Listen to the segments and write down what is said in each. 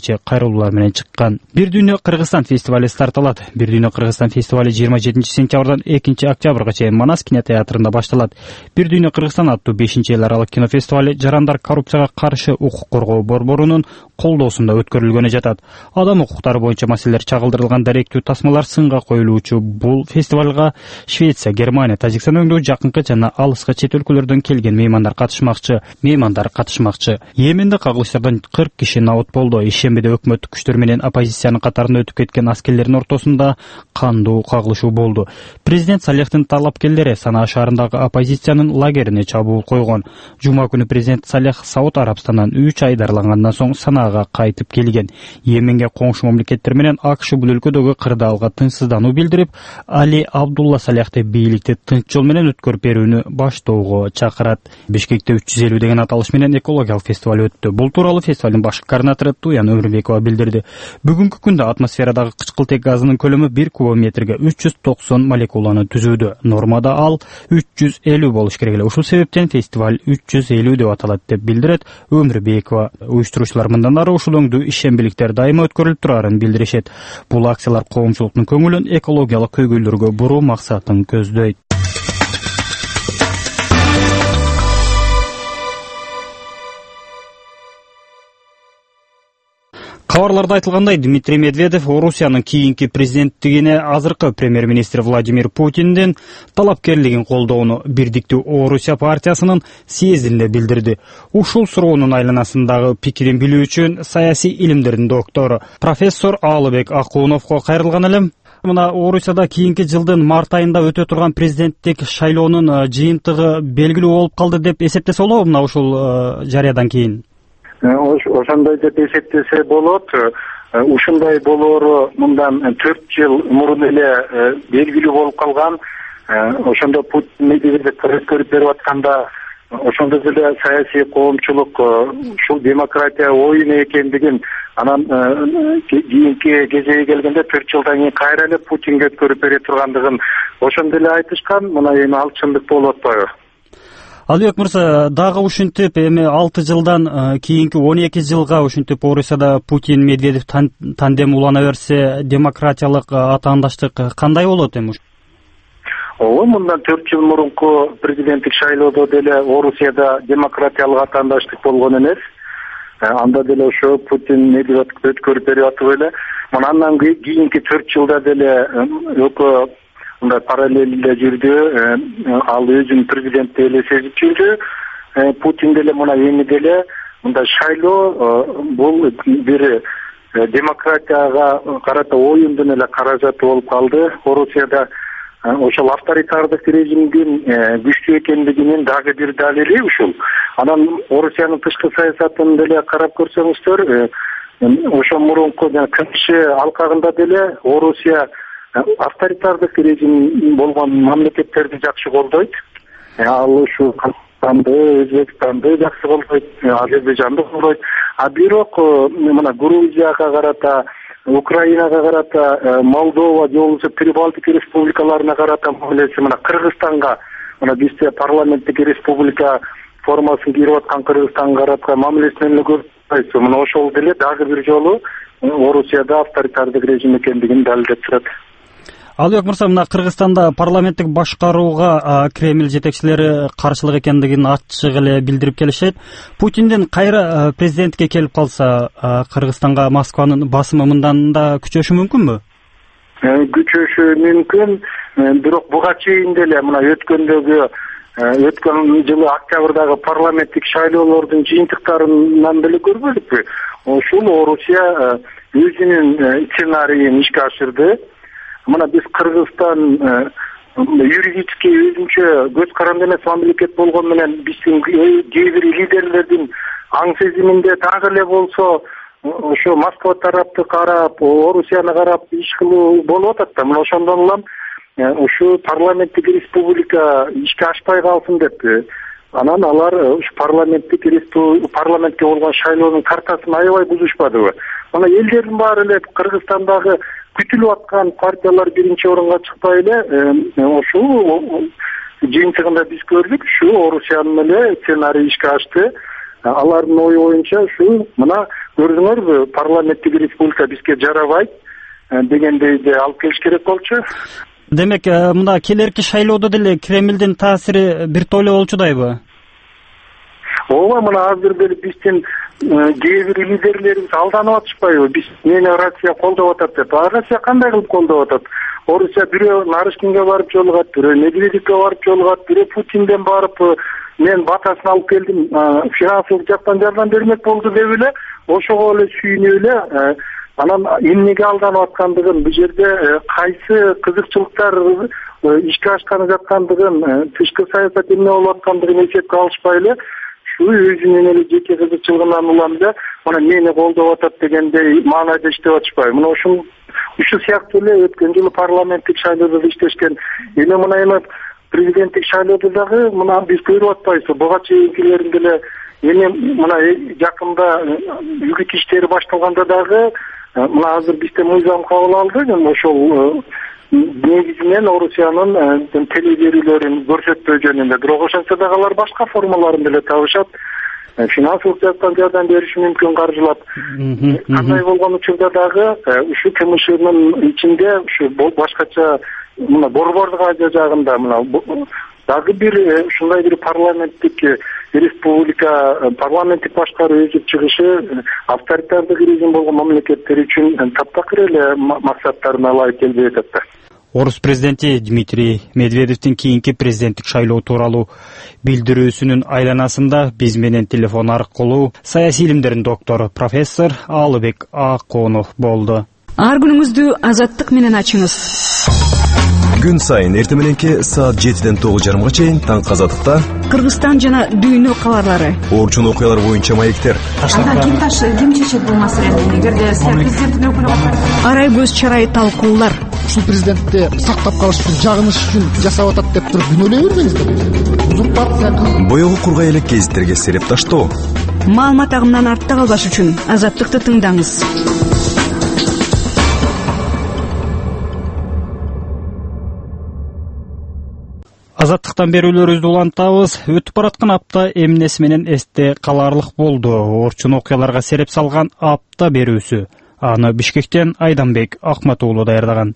кечээ кайрылуулар менен чыккан. Бир дүйнө Кыргызстан фестивали старт алат. Бир дүйнө Кыргызстан фестивали 27-сентябрдан 2-октябрга чейин Манас кинотеатрында башталат. Бир дүйнө Кыргызстан аттуу 5-эл аралык кинофестивали жарандар коррупцияга каршы укук коргоо борборунун колдоосунда өткөрүлгөнү жатат. Адам укуктары боюнча маселелер чагылдырылган даректүү тасмалар сынга коюлуучу бул фестивалга Швеция, Германия, Тажикстан өңдүү жакынкы жана алыскы чет өлкөлөрдөн келген меймандар катышмакчы. Йеменде кагылыштардан 40 киши набыт болду. Ишембиде өкмөттүк күчтөр менен оппозициянын катарына өтүп кеткен аскерлердин ортосунда кандуу кагылышуу болду. Президент Салехтин талапкерлери Санаа шаарындагы оппозициянын лагерине чабуул койгон. Жума күнү президент Салех Сауд Арабстандан 3 ай дарылангандан соң Санаага кайтып келген. Йеменге коңшу мамлекеттер менен АКШ бул өлкөдөгү кырдаалга тынчсыздануу билдирип, Али Абдулла Салехти бийликти тынч жол менен өткөрүп берүүнү баштоого чакырат. Бишкекте 350 деген аталыш менен экологиялык фестиваль өттү. Бул тууралуу фестивалдын башкы координатору Туян Өмүрбекова билдирди. Бүгүнкү күндө атмосферадагы кычкылтек газынын көлөмү 1 кубометрге 390 молекуланы түзүүдө. Нормада ал 350 болуш керек эле. Ушул себептен фестиваль 350 деп аталат деп билдирет Өмүрбекова. Уюштуруучулар мындан ары ушул өңдүү ишембиликтер дайыма өткөрүлүп турарын билдиришет. Бул акциялар коомчулуктун көңүлүн экологиялык көйгөйлөргө буруу максатын көздөйт. Кабарларда айтылгандай, Дмитрий Медведев Орусиянын кийинки президенттигине азыркы премьер-министр Владимир Путиндин талапкерлигин колдоону Бирдиктүү Орусия партиясынын съездинде билдирди. Ушул суроонун айланасындагы пикирин билүү үчүн саясий илимдердин доктору профессор Алыбек Акуновго кайрылган элем. Мына Орусияда кийинки жылдын март айында өтө турган президенттик шайлоонун жыйынтыгы белгилүү болуп калды деп эсептесе болобу мына ушул жарыядан кийин? Ошондой деп эсептесе болот. Ушундай болоору мындан 4 жыл мурун эле белгилүү болуп калган. Ошондо Путин өткөрүп берип атканда ошондо деле саясий коомчулук ушул демократия оюну экендигин, анан кийинки кезеге келгенде 4 жылдан кийин кайра эле Путинге өткөрүп бере тургандыгын ошондо эле айтышкан. Мына эми ал чындык болуп атпайбы? Албек мырза, дагы ушинтип эми 6 жылдан кийинки 12 жылга ушинтип Орусияда Путин Медведев тандем улана берсе, демократиялык атаандаштык кандай болот эми? Мындан 4 жыл мурунку президенттик шайлоодо деле Орусияда демократиялык атаандаштык болгон эмес. Анда деле ошо Путин Медведев өткөрүп берип атып эле. Андан кийинки 4 жылда деле экөө мындай параллелде жүрдү. Ал өзүн президент деп эле сезип жүрдү. Путин деле мына эми деле мындай шайлоо бул бир демократияга карата оюндун эле каражаты болуп калды. Орусияда ошол авторитардык режимдин күчтүү экендигинин дагы бир далили ушул. Анан Орусиянын тышкы саясатын деле карап көрсөңүздөр, ошо мурунку КНШ алкагында деле Орусия авторитардык режим болгон мамлекеттерди жакшы колдойт. Ал ушу Казакстанды, Өзбекстанды жакшы колдойт, Азербайжанды колдойт. Бирок мына Грузияга карата, Украинага карата, Молдова же болбосо Прибалтика республикаларына карата, мына Кыргызстанга, мына бизде парламенттик республика формасын кийип аткан Кыргызстанга карата мамилесин эле көрсөтпөйт. Мына ошол деле дагы бир жолу Орусияда авторитардык режим экендигин далилдеп турат. Албек мырза, мына Кыргызстанда парламенттик башкарууга Кремль жетекчилери каршылык экендигин ачык эле билдирип келишет. Путиндин кайра президентке келип калса, Кыргызстанга Москванын басымы мындан да күчөшү мүмкүнбү? Күчөшү мүмкүн, бирок буга чейин деле мына өткөн жылы октябрдагы парламенттик шайлоолордун жыйынтыктарынан деле көрбөдүкпү? Ушул Орусия өзүнүн сценарийин ишке ашырды. Мына биз Кыргызстан юридически өзүнчө көз каранды эмес мамлекет болгон менен биздин кээ бир лидерлердин аң сезиминде дагы эле болсо ошо Москва тарапты карап, Орусияны карап иш кылуу болуп атат да. Мына ошондон улам ушу парламенттик республика ишке ашпай калсын деп, анан алар ушу парламентке болгон шайлоонун картасын аябай бузушпадыбы? Мына элдердин баары эле Кыргызстандагы күтүлүп аткан партиялар биринчи орунга чыкпай эле ошол жыйынтыгында биз көрдүк, ушу Орусиянын эле сценарий ишке ашты. Алардын ою боюнча ушу мына көрдүңөрбү, парламенттик республика бизге жарабайт дегендей алып келиш керек болчу. Демек, мына келерки шайлоодо деле Кремлдин таасири бир тойло болчудайбы? Ооба, мына азыр деле биздин кээ бир лидерлерибиз алданып атышпайбы? Биз мени Россия колдоп атат деп. Россия кандай кылып колдоп атат? Орусия бирөө Нарышкинге барып жолугат, бирөө Медведевке барып жолугат, бирөө Путинден барып мен батасын алып келдим, финансылык жактан жардам бермек болду деп эле, ошого эле сүйүнүп эле анан эмнеге алданып аткандыгын, бул жерде кайсы кызыкчылыктар ишке ашканып жаткандыгын, тышкы саясат эмне болуп аткандыгын эсепке алышпай эле өзүнүн эле жеке кызыкчылыгынан улам да мына мени колдоп атат дегендей маанайда иштеп атышпайбы? Мына ушу сыяктуу эле өткөн жылы парламенттик шайлоодо иштешкен. Мына президенттик шайлоодо дагы мына биз көрүп атпайбызбы? Буга чейинкилерин деле мына жакында үгүт иштери башталганда дагы мына азыр бизде мыйзам кабыл алды. Ошол негизинен Орусиянын телеберүүлөрүн көрсөтпөө жөнүндө. Бирок ошентсе дагы алар башка формаларын деле табышат. Финансылык жактан жардам бериш мүмкүн, каржылап. Кандай болгон учурда дагы ушу КМШнын ичинде ушу башкача мына борбордук Азия жагында мына дагы бир ушундай бир парламенттик республика, парламенттик башкаруу өзүп чыгышы авторитардык режим болгон мамлекеттер үчүн таптакыр эле максаттарына ылайык келбей атат да. Орус президенти Дмитрий Медведевдин кийинки президенттик шайлоо тууралуу билдирүүсүнүн айланасында биз менен телефон аркылуу саясий илимдердин доктору профессор Алыбек Аконов болду. Ар күнүңүздү Азаттык менен ачыңыз. Күн сайын эртең мененки саат 7-ден 9:30 чейин Таңк Азаттыкта Кыргызстан жана дүйнө кабарлары. Орчун окуялар боюнча маектер. Ким чечет бул маселени? Эгерде президенттин өкүлү арай көз чарай талкуулар. Ушул президентти сактап калыш үчүн, жагыныш үчүн жасап атат деп туруп күнөөлөй бербеңиздер. Узурпация. Боёгу кургай элек гезиттерге сереп таштоо. Маалымат агымынан артта калбаш үчүн Азаттыкты тыңдаңыз. Азаттыктан берүүлөрүбүздү улантабыз. Өтүп бараткан апта эмнеси менен эсте каларлык болду? Орчун окуяларга сереп салган апта берүүсү. Аны Бишкектен Айданбек Акматуулу даярдаган.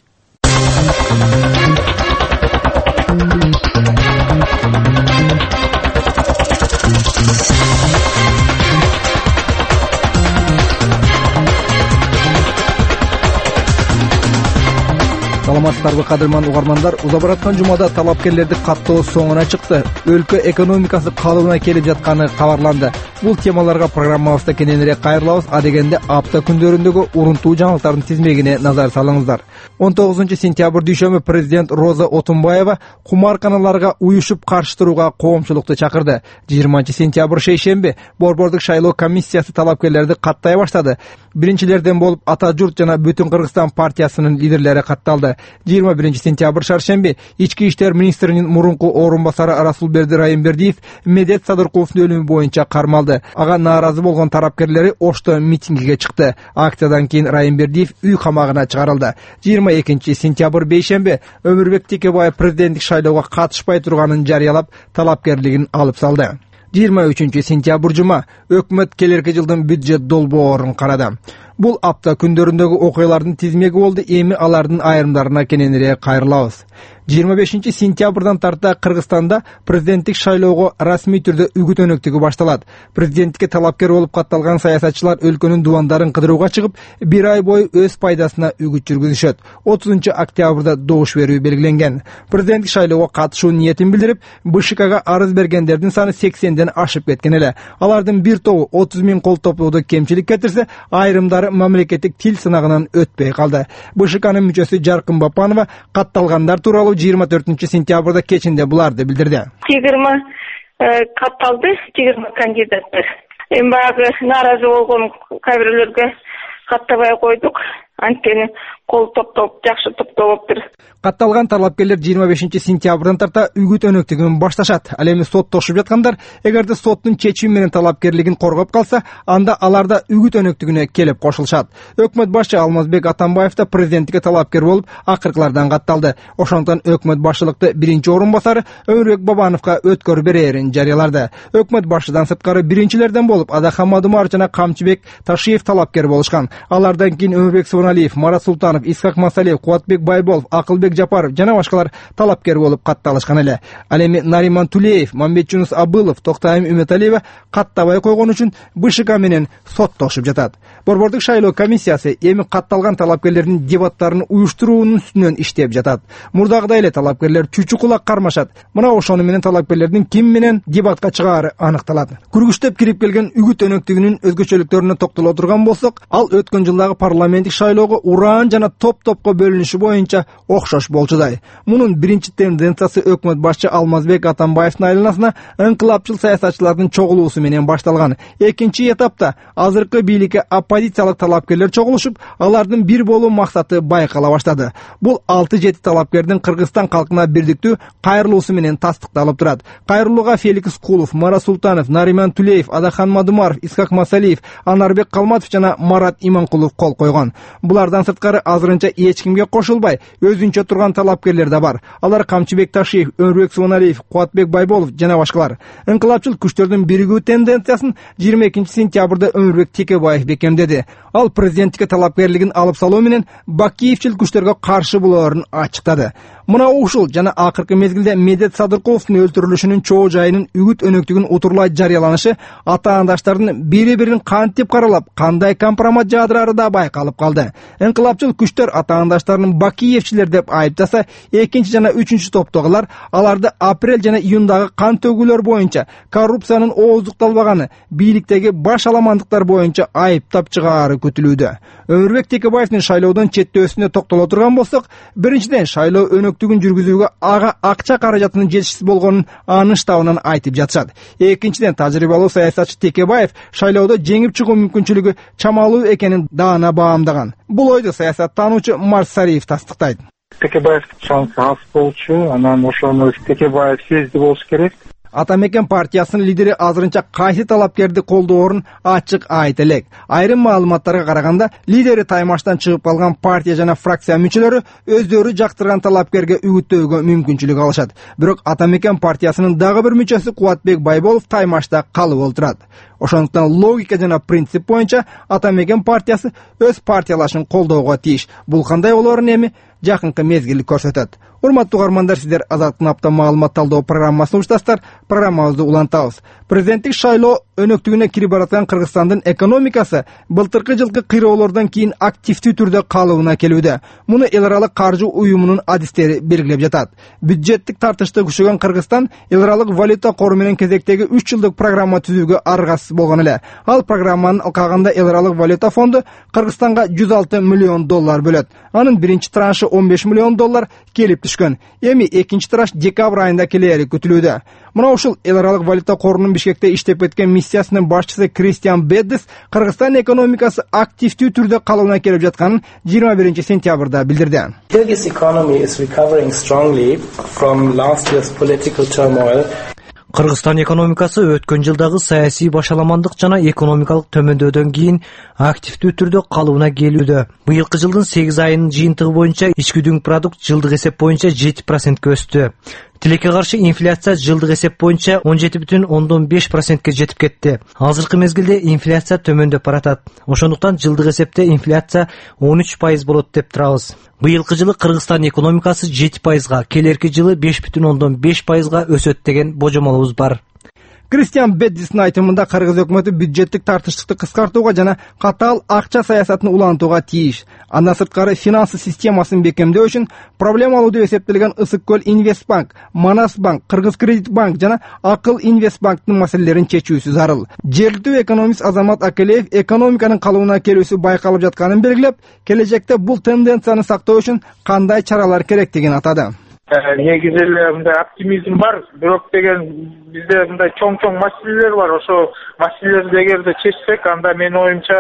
Саламатсыздарбы кадырман угармандар, уза бараткан жумада талапкерлерди каттоо соңуна чыкты. Өлкө экономикасы калыбына келип жатканы кабарланды. Бул темаларга программабызда кененирээк кайрылабыз. А дегенде апта күндөрүндөгү урунтуу жаңылыктардын тизмегине назар салыңыздар. 19 сентябрь дүйшөмбү президент Роза Отунбаева кумарканаларга уюшуп каршы турууга коомчулукту чакырды. 20 сентябрь шейшемби борбордук шайлоо комиссиясы талапкерлерди каттай баштады. Биринчилерден болуп Ата журт жана Бүтүн Кыргызстан партиясынын лидерлери катталды. 21 сентябрь шаршемби ички иштер министринин мурунку орун басары Расулберди Райымбердиев Медет Садыркуловдун өлүмү боюнча кармалды. Ага нааразы болгон тарапкерлери Ошто митингиге чыкты. Акциядан кийин Райымбердиев үй камагына чыгарылды. 22 сентябрь бейшемби Өмүрбек Текебаев президенттик шайлоого катышпай турганын жарыялап, талапкерлигин алып салды. 23 сентябрь жума өкмөт келерки жылдын бюджет долбоорун карады. Бул апта күндөрүндөгү окуялардын тизмеги болду. Эми алардын айрымдарына кененирээк кайрылабыз. 25 сентябрдан тарта Кыргызстанда президенттик шайлоого расмий түрдө үгүт өнөктүгү башталат. Президенттикке талапкер болуп катталган саясатчылар өлкөнүн дубандарын кыдырууга чыгып, бир ай бою өз пайдасына үгүт жүргүзүшөт. 30 октябрда добуш берүү белгиленген. Президенттик шайлоого катышуу ниетин билдирип, БШКга арыз бергендердин саны 80ден ашып кеткен эле. Алардын бир тобу 30 000 кол топлоодо кемчилик кетирсе, айрымдары мамлекеттик тил сынагынан өтпөй калды. БШКнын мүчөсү Жаркын Бапанова катталгандар тууралуу 24 сентябрда кечинде буларды билдирди. 20 катталды, 20 кандидаттар. Эми баягы нааразы болгон кайбирлерге каттабай койдук. Анткени кол топтоп, жакшы топтолуптур. Катталган талапкерлер 25-сентябрдан тарта үгүт өнөктүгүн башташат. Ал эми соттошуп жаткандар, эгерде соттун чечими менен талапкерлигин коргоп калса, анда аларда үгүт өнөктүгүнө келип кошулушат. Өкмөт башчы Алмазбек Атамбаев да президенттикке талапкер болуп, акыркылардан катталды. Ошондуктан өкмөт башчылыкты биринчи орун басары Өмүрбек Бабановго өткөрүп берерин жарыялады. Өкмөт башчыдан сырткары биринчилерден болуп Адахан Мадумаров жана Камчыбек Ташиев талапкер болушкан. Алардан кийин Өмүрбек Субаналиев, Марат Султанов, Исхак Масалиев, Кубатбек Байболов, Акылбек Жапаров жана башкалар талапкер болуп катталышкан эле. Ал эми Нариман Тулеев, Мамбетжунус Абылов, Токтайым Үмөталиева каттабай койгон үчүн БШК менен соттошуп жатат. Борбордук шайлоо комиссиясы эми катталган талапкерлердин дебаттарын уюштуруунун үстүнөн иштеп жатат. Мурдагыдай эле талапкерлер чүчү кулак кармашат. Мына ошону менен талапкерлердин ким менен дебатка чыгаары аныкталат. Күргүчтөп кирип келген үгүт өнөктүгүнүн өзгөчөлүктөрүнө токтоло турган болсок, ал өткөн жылдагы парламенттик шайлоого ураан жана топ-топко бөлүнүшү боюнча окшош болчудай. Мунун биринчи тенденциясы өкмөт башчы Алмазбек Атамбаевдин айланасына инкылапчыл саясатчылардын чогулуусу менен башталган. Экинчи этапта азыркы бийликке оппозициялык талапкерлер чогулушуп, алардын бир болуу максаты байкала баштады. Бул 6-7 талапкердин Кыргызстан калкына бирдиктүү кайрылуусу менен тастыкталып турат. Кайрылууга Феликс Кулов, Марат Султанов, Нариман Тулеев, Адахан Мадумаров, Исхак Масалиев, Анарбек Калматов жана Марат Иманкулов кол койгон. Булардан сырткары азырынча эч кимге кошулбай, өзүнчө турган талапкерлер да бар. Алар Камчыбек Ташиев, Өмүрбек Субаналиев, Кубатбек Байболов жана башкалар. Инкылапчыл күчтөрдүн биригүү тенденциясын 22-сентябрда Өмүрбек Текебаев бекемдеди. Ал президенттикке талапкерлигин алып салуу менен Бакиевчил күчтөргө каршы болоорун ачыктады. Мына ушул жана акыркы мезгилде Медет Садыркуловдун өлтүрүлүшүнүн чоо жайынын үгүт өнөктүгүн утурлай жарыяланышы ата-андаштардын бири-бирин кантип каралап, кандай компромат жаадырары да байкалып калды. Инкылапчыл күчтөр ата-андаштарын Бакиевчилер деп айыптаса, экинчи жана үчүнчү топтогулар аларды апрель жана июндагы кан төгүүлөр боюнча коррупциянын ооздукталбаганы, бийликтеги баш аламандыктар боюнча айыптап чыгаары күтүлүүдө. Өмүрбек Текебаевдин шайлоодон четтөөсүнө токтоло турган болсок, биринчиден шайлоо өнөктүгүн жүргүзүүгө ага акча каражатынын жетишсиз болгонун аныштабынан айтып жатышат. Экинчиден тажрыйбалуу саясатчы Текебаев шайлоодо жеңип чыгуу мүмкүнчүлүгү чамалуу экенин даана баамдаган. Бул ойду саясаттануучу Марс Сариев тастыктайт. Текебаев шансы аз болчу, анан ошону Текебаев сезди болуш керек. Атамекен партиясынын лидери азырынча кайсы талапкерди колдоорун ачык айта элек. Айрым маалыматтарга караганда, лидери таймаштан чыгып калган партия жана фракция мүчөлөрү өздөрү жактырган талапкерге үгүттөөгө мүмкүнчүлүк алышат. Бирок Атамекен партиясынын дагы бир мүчөсү Кубатбек Байболов таймашта калып олтурат. Ошондуктан логика жана принцип боюнча Атамекен партиясы өз партиялашын колдоого тийиш. Бул кандай болоорун эми жакынкы мезгил көрсөтөт. Урматтуу угармандар, сиздер Азаттын апта маалымат талдоо программасын угуштасыздар. Программабызды улантабыз. Президенттик шайлоо өнөктүгүнө кирип бараткан Кыргызстандын экономикасы былтыркы жылкы кыйроолордон кийин активдүү түрдө калыбына келүүдө. Муну эл аралык каржы уюмунун адистери белгилеп жатат. Бюджеттик тартышты күчөгөн Кыргызстан эл аралык валюта кору менен кезектеги 3 жылдык программа түзүүгө аргасыз болгон эле. Ал программанын алкагында эл аралык валюта фонду Кыргызстанга 106 миллион доллар бөлөт. Анын биринчи траншы 15 миллион доллар келип түшкөн. Эми экинчи транш декабрь айында келери күтүлүүдө. Мына ушул эл аралык валюта корунун Бишкекте иштеп кеткен миссиясынын башчысы Кристиан Беддис Кыргызстан экономикасы активдүү түрдө калыбына келип жатканын 21-сентябрда билдирди. Kyrgyz economy is recovering strongly from last year's political turmoil. Кыргызстан экономикасы өткөн жылдагы саясий башаламандык жана экономикалык төмөндөдөн кийин активдүү түрдө калыбына келүүдө. Быйылкы жылдын 8 айынын жыйынтыгы боюнча ички дүң продукт жылдык эсеп боюнча 7%ке өстү. Тилекке каршы инфляция жылдык эсеп боюнча 17,5%ке жетип кетти. Азыркы мезгилде инфляция төмөндөп баратат. Ошондуктан жылдык эсепте инфляция 13% болот деп турабыз. Быйылкы жылы Кыргызстан экономикасы 7%га, келерки жылы 5,5%га өсөт деген божомолубуз бар. Кристиан Беддистин айтымында Кыргыз өкмөтү бюджеттик тартыштыкты кыскартууга жана катаал акча саясатын улантууга тийиш. Андан сырткары финансы системасын бекемдөө үчүн проблемалуу деп эсептелген Ысык көл Инвестбанк, Манас банк, Кыргыз кредит банк жана Акыл Инвестбанктын маселелерин чечүүсү зарыл. Жергиликтүү экономист Азамат Акелеев экономиканын калыбына келүүсү байкалып жатканын белгилеп, келечекте бул тенденцияны сактоо үчүн кандай чаралар керектигин атады. Негизи эле мындай оптимизм бар, бирок деген бизде мындай чоң маселелер бар. Ошо маселелерди эгерде чечсек, анда менин оюмча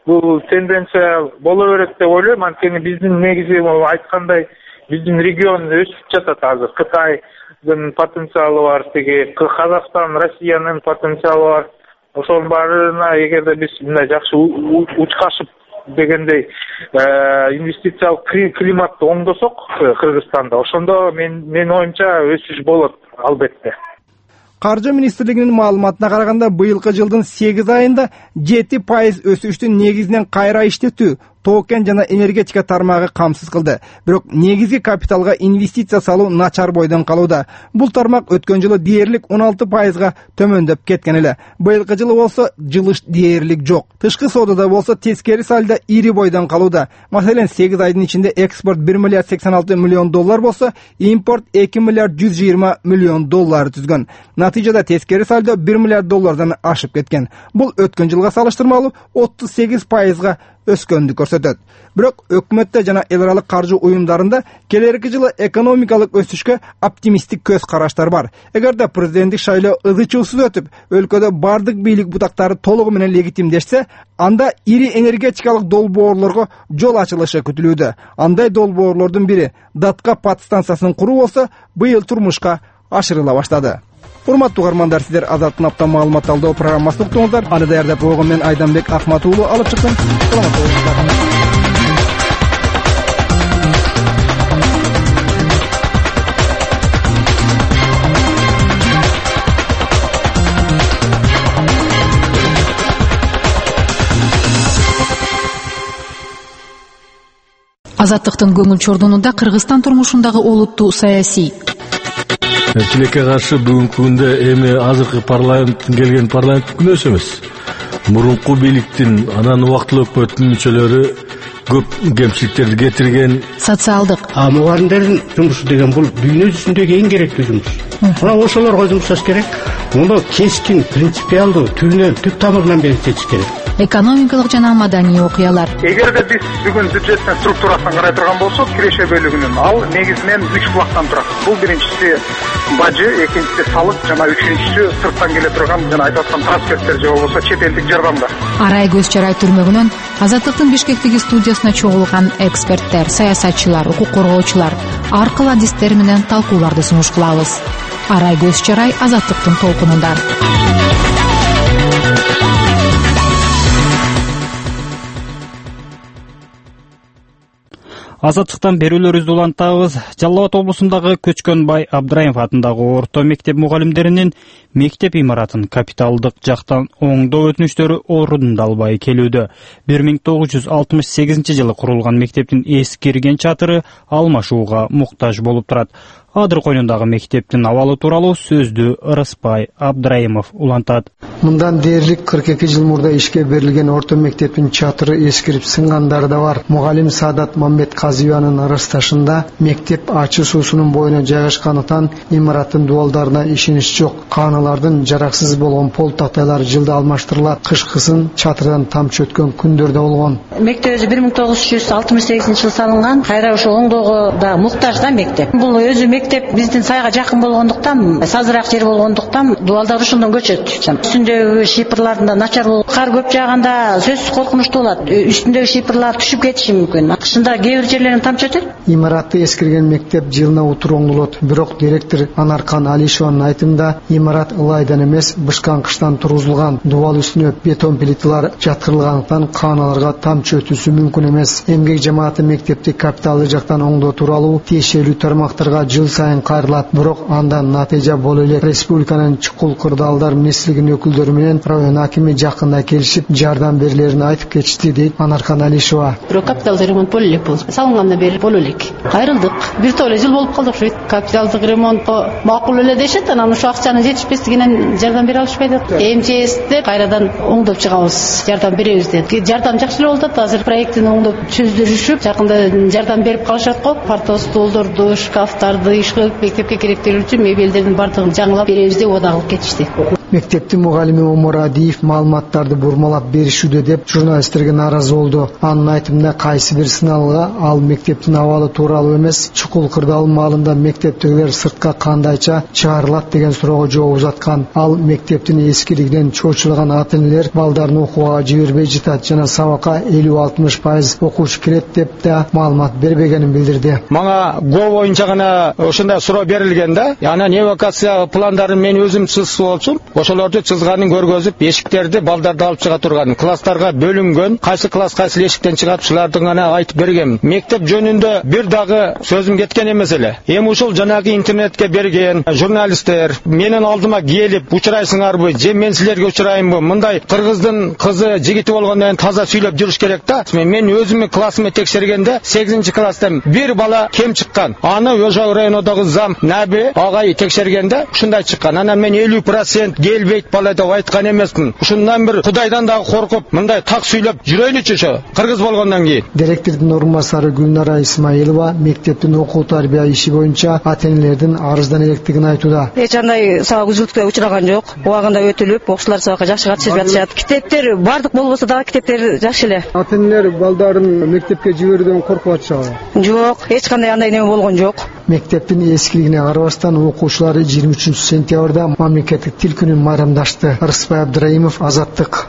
бул тенденция боло берет деп ойлойм. Анткени биздин негизи айткандай биздин регион өсүп жатат азыр. Кытайдын потенциалы бар, тиги Казакстан, Россиянын потенциалы бар. Ошонун баарына эгерде биз мындай жакшы учкашып дегендей инвестициялык климатты оңдосок Кыргызстанда, ошондо менин оюмча өсүш болот албетте. Каржы министрлигинин маалыматына караганда, быйылкы жылдын 8 айында 7% өсүштүн негизинен кайра иштетүү, токен жана энергетика тармагы камсыз кылды. Бирок негизги капиталга инвестиция салуу начар бойдон калууда. Бул тармак өткөн жылы дээрлик 16%га төмөндөп кеткен эле. Быйылкы жылы болсо жылыш дээрлик жок. Тышкы соодада болсо тескери салда ири бойдон калууда. Маселен, 8 айдын ичинде экспорт 1 миллиард 86 миллион доллар болсо, импорт 2 миллиард 120 миллион доллар түзгөн. Натыйжада тескери салда 1 миллиард доллардан ашып кеткен. Бул өткөн жылга салыштырмалуу 38%га өскөндү көрсөтөт. Бирок өкмөттө жана эл аралык каржы уюмдарында келерки жылы экономикалык өсүшкө оптимисттик көз караштар бар. Эгерде президенттик шайлоо ызычуусуз өтүп, өлкөдө бардык бийлик бутактары толугу менен легитимдешсе, анда ири энергетикалык долбоорлорго жол ачылышы күтүлүүдө. Андай долбоорлордун бири Датка подстанциясын куруу болсо, быйыл турмушка ашырыла баштады. Урматтуу угармандар, сиздер Азаттын апта маалымат алдоо программасын уктуңуздар. Аны даярдап койгон мен Айданбек Ахмат уулу алып чыктым. Саламат болуңуздар. Азаттыктын көңүл чордонунда Кыргызстан турмушундагы олуттуу саясий тилекке каршы бүгүнкү күндө эми азыркы парламенттин келген парламенттик күнөөсү эмес. Мурунку бийликтин, анан убактылуу өкмөттүн мүчөлөрү көп кемчиликтерди кетирген. Социалдык. Мугалимдердин жумушу деген бул дүйнө жүзүндөгү эң керектүү жумуш. Мына ошолорго жұмыс жасаш керек. Муну кескин, принципиалдуу, түп тамырынан бекитиш керек. Экономикалык жана маданий окуялар. Эгерде биз бүгүн бюджеттин структурасын карай турган болсок, киреше бөлүгүнүн ал негизинен 3 булактан турат. Бул биринчиси бажы, экинчиси салык жана үчүнчүсү сырттан келе турган жана айтып аткан трансферттер же болбосо чет элдик жардамдар. Арай көз чарай түрмөгүнөн Азаттыктын Бишкектеги студиясына чогулган эксперттер, саясатчылар, укук коргоочулар ар кыл адистер менен талкууларды сунуш кылабыз. Арай көз чарай Азаттыктын толкунунда. Азаттыктан берүүлөрүбүздү улантабыз. Жалал Абад облусундагы Көчкөнбай Абдраимов атындагы орто мектеп мугалимдеринин мектеп имаратын капиталдык жактан оңдоо өтүнүчтөрү орунду албай келүүдө. 1968 жылы курулган мектептин эскирген чатыры алмашууга муктаж болуп турат. Адыр койнундагы мектептин абалы тууралуу сөздү Ырыспай Абдраимов улантат. Мындан дээрлик 42 жыл мурда ишке берилген орто мектептин чатыры эскирип сынгандары да бар. Мугалим Саадат Мамбетказиянын ырасташында мектеп ачы суусунун боюна жайгашкандыктан имараттын дуалдарына ишенич жок. Кааналардын жараксыз болгон пол тактайлары жылда алмаштырылат. Кышкысын чатырдан тамчы өткөн күндөр да болгон. Мектеп өзү 1968 жылы салынган. Кайра ошо оңдоого да муктаж да мектеп. Бул өзү мектеп биздин сайга жакын болгондуктан, сазыраак жер болгондуктан дуалдар ошондон көчөт. Үстүндөгү шипрлардын да начар болуп, кар көп жааганда сөзсүз коркунучтуу болот. Үстүндөгү шипрлар түшүп кетиши мүмкүн. Кышында кээ бир жерлерин тамчы өтөт. Имаратты эскирген мектеп жылына утур оңдолот. Бирок директор Анаркан Алишованын айтымында, имарат ылайдан эмес, бышкан кыштан тургузулган. Дубал үстүнө бетон плиталар жаткырылгандыктан кааналарга тамчы өтүүсү мүмкүн эмес. Эмгек жамааты мектепти капиталдык жактан оңдоо тууралуу тиешелүү тармактарга жыл сайын кайрылат. Бирок андан натыйжа боло элек. Республиканын чукул кырдаалдар министрлигинин өкүлдөрү менен район акими жакында келишип, жардам берилерин айтып кетишти, дейт Анаркан Алишова. Бирок капиталдык ремонт боло элек болду. Салынгандан бери боло элек. Кайрылдык. Бир толе жыл болуп калды окшойт. Капиталдык ремонтко макул эле дешет, анан ошо акчанын жетишпестигинен жардам бере алышпайт. МЧСте кайрадан оңдоп чыгабыз, жардам беребиз деп. Жардам жакшы эле болуп атат. Азыр проектин оңдоп чөздүрүшүп, жакында жардам берип калышат го. Парта столдорду, шкафтарды, мектепке керектелүү үчүн мебелдердин бардыгын жаңылап беребиз деп ода кылып кетишти. Мектептин мугалими Омурадиев маалыматтарды бурмалап беришүүдө деп журналисттерге нааразы болду. Анын айтымында кайсы бир сыналга ал мектептин абалы тууралуу эмес, чукул кырдаал маалында мектептегилер сыртка кандайча чыгарылат деген суроого жооп узаткан. Ал мектептин эскилигинен чочулаган ата-энелер балдарын окууга жибербей жатат жана сабакка 50-60% окуучу кирет деп да маалымат бербегенин билдирди. Мага го боюнча гана ошондой суроо берилген да. Анан эвакуация пландарын мен өзүм сызып болчумун. Ошолорду сызганын көргөзүп, эшиктерди балдарды алып чыга турган, класстарга бөлүнгөн, кайсы класс кайсы эшиктен чыгат, шулардын гана айтып бергем. Мектеп жөнүндө бир дагы сөзүм кеткен эмес эле. Эми ушул жанагы интернетке берген журналисттер менин алдыма келип, учурайсыңарбы, же мен силерге учурайымбы? Мындай кыргыздын кызы, жигити болгондон таза сүйлөп жүрүш керек да. Мен өзүмдүн классымды текшергенде 8-класстан бир бала кем чыккан. Аны ошол райондогу зам Наби агай текшергенде ушундай чыккан. Анан мен 50% келбейт бала деп айткан эмесмин. Ушундан бир Кудайдан дагы коркуп, мындай так сүйлөп жүрөйлүчү ошо кыргыз болгондон кийин. Директордун орун басары Гүлнара Исмаилова мектептин окуу тарбия иши боюнча ата-энелердин арыздан электигин айтууда. Эч кандай сабак үзүлүшкө учураган жок. Убагында өтүлүп, окуучулар сабакка жакшы катышып жатышат. Китептер бардык болбосо дагы китептер жакшы эле. Ата-энелер балдарын мектепке жиберүүдөн коркуп атышабы? Жок, эч кандай андай неме болгон жок. Мектептин эскилигине карабастан окуучулар 23-сентябрда мамлекеттик тил күнүн майрамдашты. Рыспай Абдыраимов, Азаттык.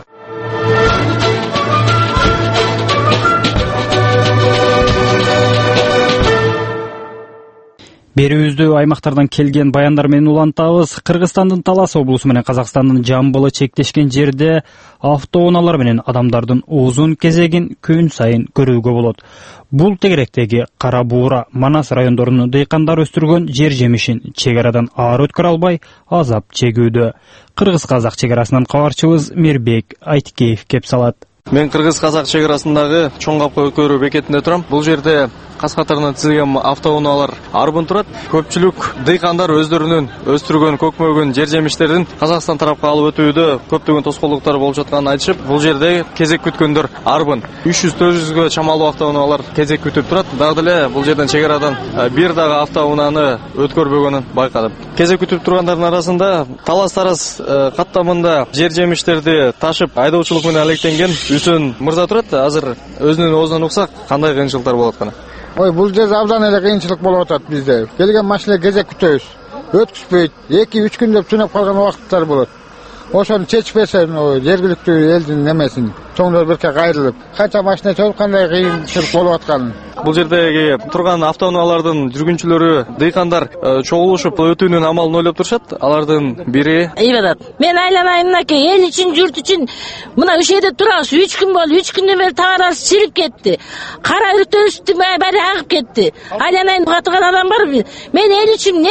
Берүүбүздү аймактардан келген баяндар менен улантабыз. Кыргызстандын Талас облусу менен Казакстандын Жамбылы чектешкен жерде автоунаалар менен адамдардын узун кезегин күн сайын көрүүгө болот. Бул тегеректеги Кара Буура, Манас райондорунун дыйкандары өстүргөн жер жемишин чек арадан ары өткөрө албай азап чегүүдө. Кыргыз-казак чек арасынан кабарчыбыз Мирбек Айткеев кеп салат. Мен Кыргыз-казак чек арасындагы чоң капка өткөрүү бекетинде турам. Бул жерде кас катарынан тизилген автоунаалар арбын турат. Көпчүлүк дыйкандар өздөрүнүн өстүргөн көкмөгөн жер жемиштерин Казакстан тарапка алып өтүүдө көптөгөн тоскоолдуктар болуп жатканын айтышып, бул жерде кезек күткөндөр арбын 300-400гө чамалуу автоунаалар кезек күтүп турат. Дагы деле бул жерден чек арадан бир дагы автоунааны өткөрбөгөнүн байкадым. Кезек күтүп тургандардын арасында Талас-Тараз каттамында жер жемиштерди ташып айдоочулук менен алектенген Үсөн мырза турат. Азыр өзүнүн оозунан уксак кандай кыйынчылыктар болот кана? Бул жерде абдан эле кыйынчылык болуп атат бизде. Келген машина кезек күтөбүз. Өткүзбөйт. 2-3 күн деп сунап калган убакыттар болот. Ошону чечпесе, жергиликтүү элдин немесин чоңдор бирке кайрылып, канча машина чогуп кандай кыйынчылык болуп атканын. Бул жердеги турган автоунаалардын жүргүнчүлөрү дыйкандар чогулушуп өтүүнүн амалын ойлоп турушат. Алардын бири Ибадат. Мен айланайын мынакей эл үчүн, журт үчүн мына ушул жерде турабыз. 3 күн болду. 3 күндөн бери таарыбыз чирип кетти. Кара өртөбүздүн баары агып кетти. Айланайын катыган адам бар. Мен эл үчүн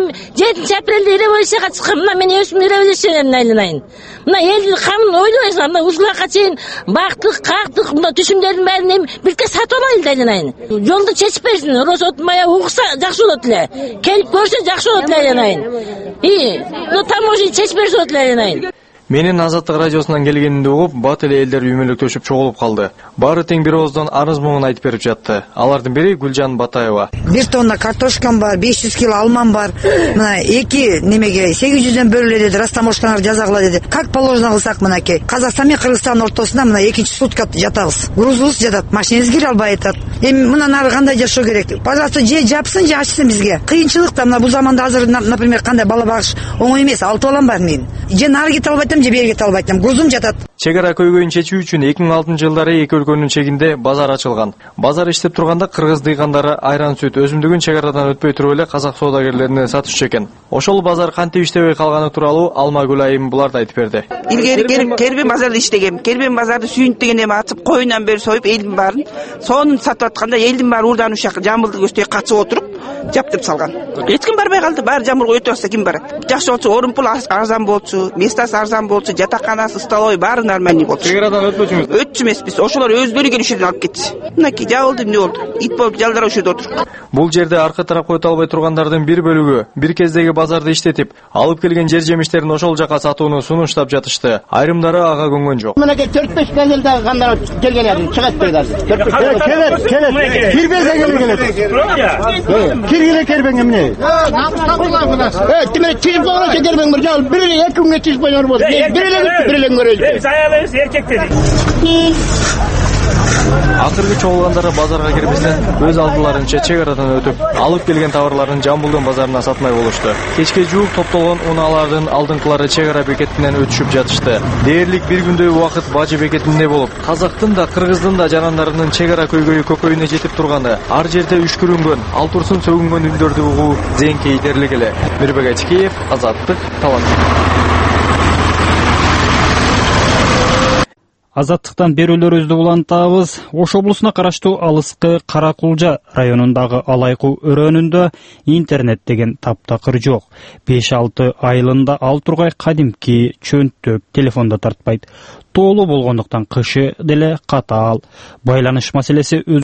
7 апрелде революцияга чыккан. Мына мен өзүм революциядан айланайын. Мына элдин камын ойлойсуң. Мына ушуларга чейин бактык, кактык, мына түшүмдөрдүн баарын бирке сатып алайын да айланайын. Жолду чечип берсин. Росот мая укса жакшы болот эле. Келип көрсө жакшы болот эле айланайын. Но таможня чечип берсе болот эле айланайын. Менин Азаттык радиосунан келгенимди угуп, бат эле элдер үймөлөктөшүп чогулуп калды. Баары тең бир ооздон арыз муңун айтып берип жатты. Алардын бири Гүлжан Батаева. 1 тонна картошкам бар, 500 кило алмам бар. Мына 2 немеге 800дөн бөлүлө деди, растаможкаңар жазагыла деди. Как положено кылсак мынакей. Казакстан менен Кыргызстандын ортосунда мына экинчи сутка жатабыз. Грузубуз жатат, машинабыз кире албай атат. Эми мындан ары кандай жашоо керек? Пожалуйста, же жапсын, же ачсын бизге. Кыйынчылык да мына бул заманда азыр, например, кандай бала багыш оңой эмес. 6 балам бар менин. Же нары кете албайтам, же бери кете албайтам. Грузум жатат. Чек ара көйгөйүн чечүү үчүн 2006-жылдары эки өлкөнүн чегинде базар ачылган. Базар иштеп турганда кыргыз дыйкандары айран сүт өсүмдүгүн чек арадан өтпөй туруп эле казак соодагерлерине сатышчу экен. Ошол базар кантип иштебей калганы тууралуу Алмагүл айым буларды айтып берди. Илгери келип Кербен базарда иштегем. Кербен базарды сүйүнт деген эме ачып, коюнан бери союп элдин баарын сонун сатып атканда элдин баары урдан ушак Жамбылдык өстөй катышып отуруп жаптырып салган. Эч ким барбай калды. Баары жамбылга өтүп атса ким барат? Жакшы болчу, орун пул арзан болчу, местасы арзан болчу, жатаканасы, столовый баары нормальный болчу. Чек арадан өтпөчүңүз? Өтчү эмеспиз. Ошолор өздөрү келип ушерден алып кетти. Мынакей жабылды, эмне болду? Ит болуп жалдар ошол жерде отуруп. Бул жерде аркы тарапка өтө албай тургандардын бир бөлүгү бир кездеги базарды иштетип, алып келген жер жемиштерин ошол жака сатууну сунуштап жатышты. Айрымдары ага көнгөн жок. Мынакей 4-5 мезелде кандар келген эле, чыгат дейт азыр. Келет. Кирбесе келет. Киргиле кербеңе эмне? Демек телефонга кербең бир жал бир эле 2 күнгө телефон болду. Бир эле көрөлү. Саябыз эркектер. Акыркы чогулгандары базарга кирбестен өз алдыларынча чек арадан өтүп, алып келген товарларын Жамбылдын базарына сатмай болушту. Кечке жуук топтолгон унаалардын алдыңкылары чек ара бекетинен өтүшүп жатышты. Дээрлик бир күндөй убакыт Бажы бекетинде болуп, казактын да кыргыздын да жанандарынын чек ара көйгөйүнө жетип турганы, ар жерде үшкүрүнгөн, ал турсун сөгүнгөн үндөрдү угуу зеңке ийдерлик эле. Мирбек Ачкеев, Азаттык, Талас. Азаттыктан берүүлөрүбүздү улантабыз. Ош облусуна караштуу алыскы Каракулжа районундагы Алайкуу өрөөнүндө интернет деген таптакыр жок. 5-6 айылында ал тургай кадимки чөнтөк телефонда тартпайт. Тоолуу болгондуктан кышы деле катаал. Байланыш маселеси